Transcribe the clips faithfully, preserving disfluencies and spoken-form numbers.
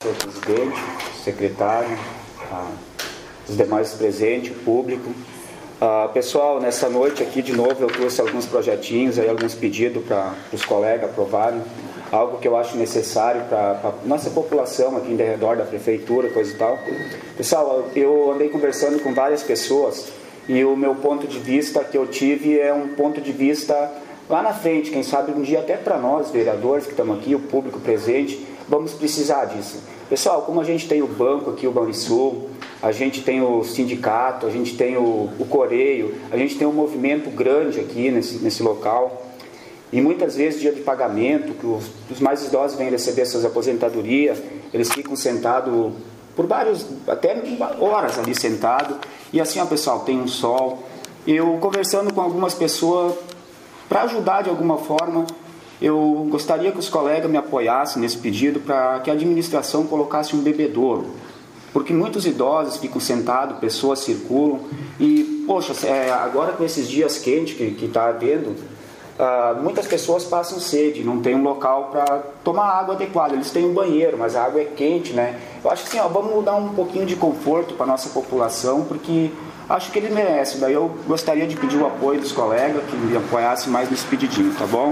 senhor presidente, secretário, ah, os demais presentes, o público. Ah, pessoal, nessa noite aqui de novo eu trouxe alguns projetinhos, aí, alguns pedidos para os colegas aprovarem, algo que eu acho necessário para a nossa população aqui em redor da prefeitura, coisa e tal. Pessoal, eu andei conversando com várias pessoas e o meu ponto de vista que eu tive é um ponto de vista lá na frente, quem sabe um dia até para nós, vereadores que estamos aqui, o público presente, vamos precisar disso. Pessoal, como a gente tem o banco aqui, o Banrisul, a gente tem o sindicato, a gente tem o, o Coreio, a gente tem um movimento grande aqui nesse, nesse local, e muitas vezes dia de pagamento, que os, os mais idosos vêm receber suas aposentadorias, eles ficam sentados por vários, até horas ali sentados, e assim, ó, pessoal, tem um sol. Eu conversando com algumas pessoas, para ajudar de alguma forma, eu gostaria que os colegas me apoiassem nesse pedido para que a administração colocasse um bebedouro, porque muitos idosos ficam sentados, pessoas circulam e, poxa, é, agora com esses dias quentes que está havendo, uh, muitas pessoas passam sede, não tem um local para tomar água adequada. Eles têm um banheiro, mas a água é quente, né? Eu acho que assim, ó, vamos dar um pouquinho de conforto para a nossa população, porque acho que ele merece. Daí eu gostaria de pedir o apoio dos colegas que me apoiassem mais nesse pedidinho, tá bom?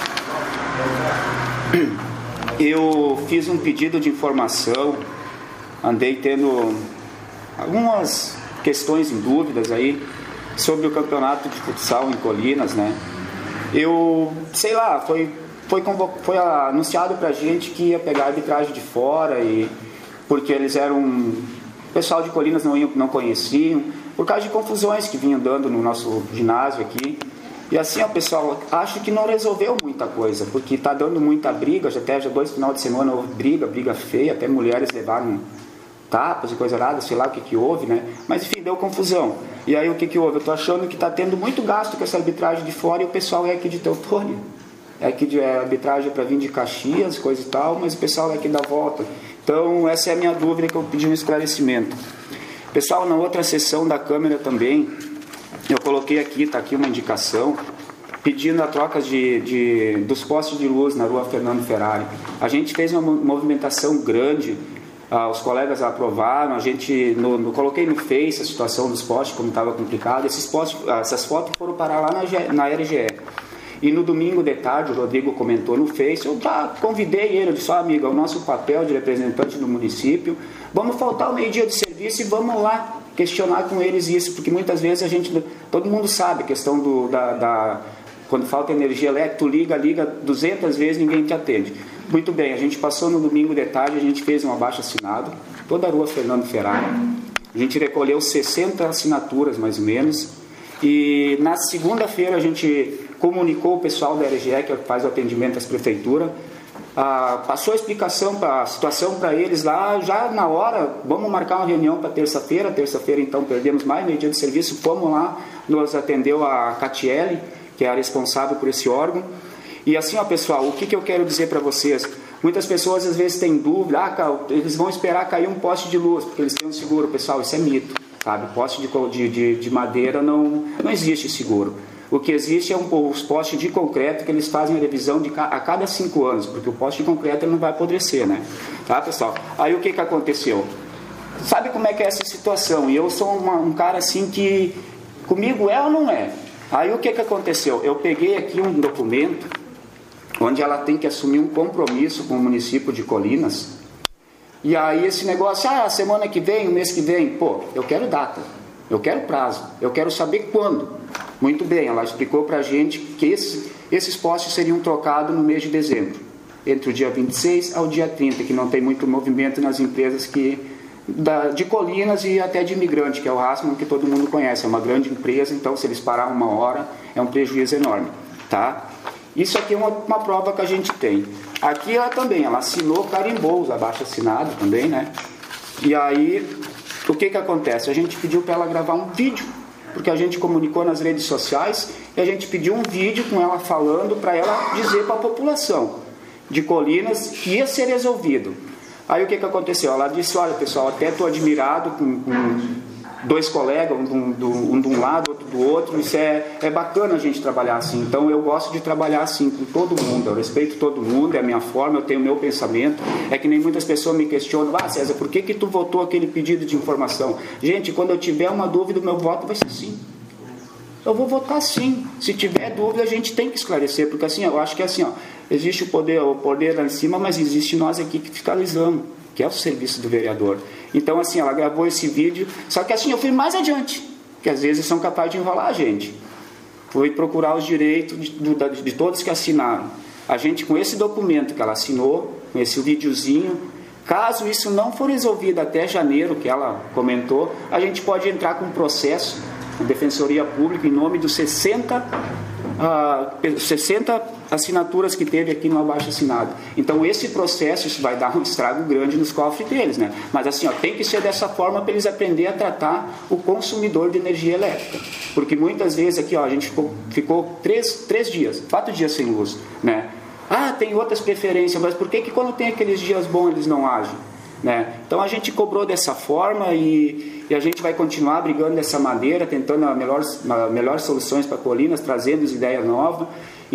Eu fiz um pedido de informação, andei tendo algumas questões em dúvidas aí sobre o campeonato de futsal em Colinas, né? Eu, sei lá, foi, foi, foi anunciado pra gente que ia pegar a arbitragem de fora, e porque eles eram, o pessoal de Colinas não, iam, não conheciam, por causa de confusões que vinham dando no nosso ginásio aqui. E assim, ó, pessoal, acho que não resolveu muita coisa, porque está dando muita briga, já até já dois final de semana houve briga, briga feia, até mulheres levaram tapas e coisa nada, sei lá o que que houve, né? Mas enfim, deu confusão. E aí o que que houve? Eu estou achando que está tendo muito gasto com essa arbitragem de fora, e o pessoal é aqui de Teutônia. É aqui de é, arbitragem para vir de Caxias, coisa e tal, mas o pessoal é aqui da volta. Então essa é a minha dúvida, que eu pedi um esclarecimento. Pessoal, na outra sessão da Câmara também, eu coloquei aqui, está aqui uma indicação, pedindo a troca de, de, dos postes de luz na rua Fernando Ferrari. A gente fez uma movimentação grande, ah, os colegas aprovaram, a gente, no, no, coloquei no Face a situação dos postes, como estava complicado. Esses postes, essas fotos foram parar lá na, na R G E. E no domingo de tarde, o Rodrigo comentou no Face, eu já convidei ele, eu disse, ó, amigo, é o nosso papel de representante do município, vamos faltar o meio-dia de serviço e vamos lá questionar com eles isso, porque muitas vezes a gente, todo mundo sabe a questão do, da, da, quando falta energia elétrica, tu liga, liga duzentas vezes, ninguém te atende. Muito bem, a gente passou no domingo de tarde, a gente fez um abaixo-assinado, toda a rua Fernando Ferrari, a gente recolheu sessenta assinaturas mais ou menos, e na segunda-feira a gente comunicou o pessoal da R G E, que faz o atendimento às prefeituras, Ah, passou a explicação, a situação para eles lá, já na hora, vamos marcar uma reunião para terça-feira, terça-feira então perdemos mais meio dia de serviço, fomos lá, nos atendeu a Catiele, que é a responsável por esse órgão, e assim, ó, pessoal, o que, que eu quero dizer para vocês? Muitas pessoas às vezes têm dúvida, ah, eles vão esperar cair um poste de luz, porque eles têm um seguro. Pessoal, isso é mito, sabe? Poste de, de, de madeira não, não existe seguro. O que existe é um, os postes de concreto, que eles fazem a revisão de, a cada cinco anos, porque o poste de concreto ele não vai apodrecer, né? Tá, pessoal? Aí o que que aconteceu? Sabe como é que é essa situação? E eu sou uma, um cara assim que, comigo é ou não é? Aí o que que aconteceu? Eu peguei aqui um documento, onde ela tem que assumir um compromisso com o município de Colinas, e aí esse negócio, ah, semana que vem, o mês que vem, pô, eu quero data, eu quero prazo, eu quero saber quando. Muito bem, ela explicou para a gente que esses, esses postes seriam trocados no mês de dezembro, entre o dia vinte e seis ao dia trinta, que não tem muito movimento nas empresas que, da, de Colinas e até de Imigrante, que é o Rassmann, que todo mundo conhece, é uma grande empresa, então se eles parar uma hora, é um prejuízo enorme, tá? Isso aqui é uma, uma prova que a gente tem. Aqui ela também, ela assinou, carimbou os abaixo-assinados também, né? E aí, o que que acontece? A gente pediu para ela gravar um vídeo, porque a gente comunicou nas redes sociais, e a gente pediu um vídeo com ela falando, para ela dizer para a população de Colinas que ia ser resolvido. Aí o que que aconteceu? Ela disse, olha pessoal, até estou admirado com, com dois colegas, um, do, um de um lado, outro do outro. Isso é, é bacana a gente trabalhar assim. Então eu gosto de trabalhar assim com todo mundo, eu respeito todo mundo, é a minha forma, eu tenho o meu pensamento. É que nem muitas pessoas me questionam: ah, César, por que que tu votou aquele pedido de informação? Gente, quando eu tiver uma dúvida, o meu voto vai ser sim. Eu vou votar sim. Se tiver dúvida, a gente tem que esclarecer, porque assim, eu acho que assim, ó, existe o poder, o poder lá em cima, mas existe nós aqui que fiscalizamos, que é o serviço do vereador. Então assim, ela gravou esse vídeo, só que assim, eu fui mais adiante, que às vezes são capazes de enrolar a gente. Fui procurar os direitos de, de, de todos que assinaram. A gente, com esse documento que ela assinou, com esse videozinho, caso isso não for resolvido até janeiro, que ela comentou, a gente pode entrar com um processo na Defensoria Pública em nome dos sessenta, uh, sessenta assinaturas que teve aqui no abaixo assinado. Então esse processo, isso vai dar um estrago grande nos cofres deles, né? Mas assim, ó, tem que ser dessa forma para eles aprenderem a tratar o consumidor de energia elétrica, porque muitas vezes aqui, ó, a gente ficou, ficou três, três dias, quatro dias sem luz, né? Ah, tem outras preferências, mas por que que quando tem aqueles dias bons eles não agem, né? Então a gente cobrou dessa forma e, e a gente vai continuar brigando dessa maneira, tentando as melhores, melhores soluções para Colinas, trazendo as ideias novas.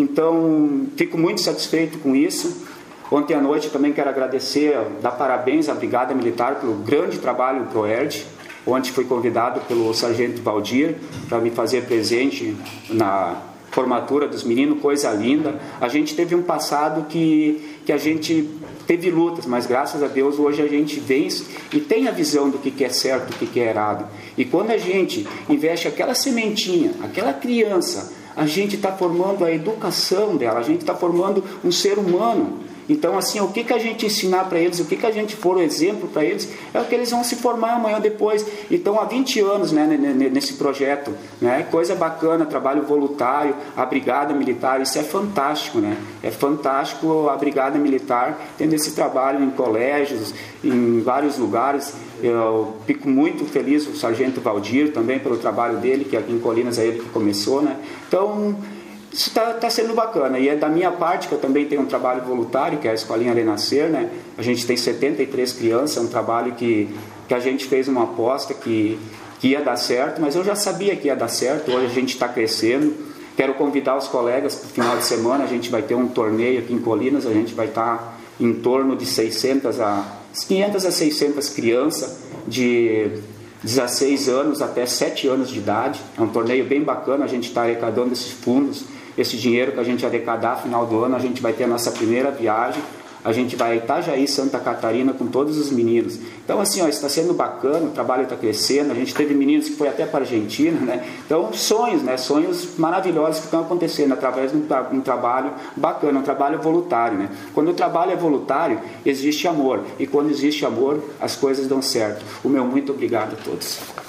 Então fico muito satisfeito com isso. Ontem à noite também quero agradecer, dar parabéns à Brigada Militar pelo grande trabalho do PROERD. Ontem fui convidado pelo Sargento Valdir para me fazer presente na formatura dos meninos, coisa linda. A gente teve um passado que, que a gente teve lutas, mas graças a Deus hoje a gente vence e tem a visão do que, que é certo, do que, que é errado. E quando a gente investe aquela sementinha, aquela criança, a gente está formando a educação dela, a gente está formando um ser humano. Então, assim, o que, que a gente ensinar para eles, o que, que a gente for o exemplo para eles, é o que eles vão se formar amanhã ou depois. Então, há vinte anos, né, nesse projeto, né, coisa bacana, trabalho voluntário, a Brigada Militar, isso é fantástico, né? É fantástico a Brigada Militar tendo esse trabalho em colégios, em vários lugares. Eu fico muito feliz, o Sargento Valdir também, pelo trabalho dele, que aqui em Colinas é ele que começou, né? Então, isso está tá sendo bacana, e é da minha parte, que eu também tenho um trabalho voluntário, que é a Escolinha Renascer, né? A gente tem setenta e três crianças, é um trabalho que, que a gente fez uma aposta que, que ia dar certo, mas eu já sabia que ia dar certo, hoje a gente está crescendo. Quero convidar os colegas para o final de semana, a gente vai ter um torneio aqui em Colinas, a gente vai estar tá em torno de seiscentas a, quinhentas a seiscentas crianças de dezesseis anos até sete anos de idade. É um torneio bem bacana, a gente está arrecadando esses fundos. Esse dinheiro que a gente arrecadar no final do ano, a gente vai ter a nossa primeira viagem. A gente vai a Itajaí, Santa Catarina, com todos os meninos. Então, assim, ó, está sendo bacana, o trabalho está crescendo. A gente teve meninos que foi até para a Argentina, né? Então, sonhos, né? Sonhos maravilhosos que estão acontecendo através de um, tra um trabalho bacana, um trabalho voluntário, né? Quando o trabalho é voluntário, existe amor. E quando existe amor, as coisas dão certo. O meu muito obrigado a todos.